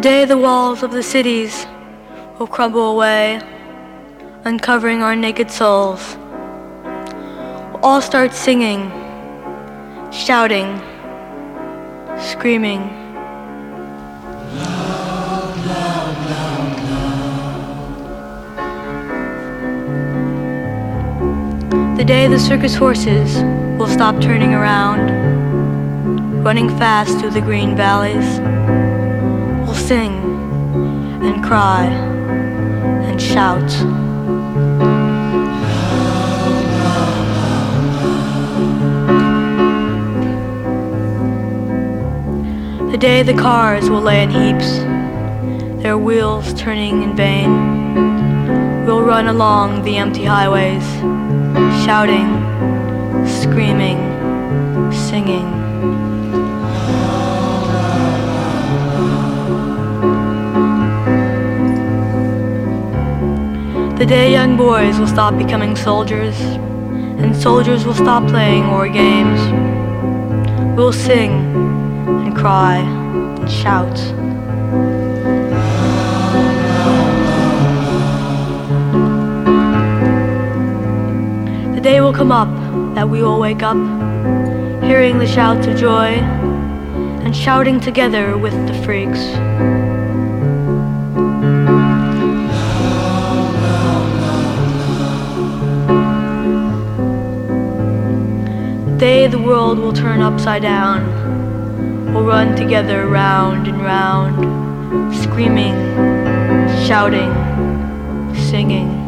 day the walls of the cities will crumble away, uncovering our naked souls. We'll all start singing, shouting, screaming. Love, love, love, love. The day the circus horses will stop turning around, running fast through the green valleys. We'll sing and cry and shout. The day the cars will lay in heaps, their wheels turning in vain, we'll run along the empty highways, shouting, screaming, singing. The day young boys will stop becoming soldiers, and soldiers will stop playing war games. We'll sing and cry and shout. The day will come up that we will wake up, hearing the shouts of joy and shouting together with the freaks. The day the world will turn upside down, we'll run together round and round, screaming, shouting, singing.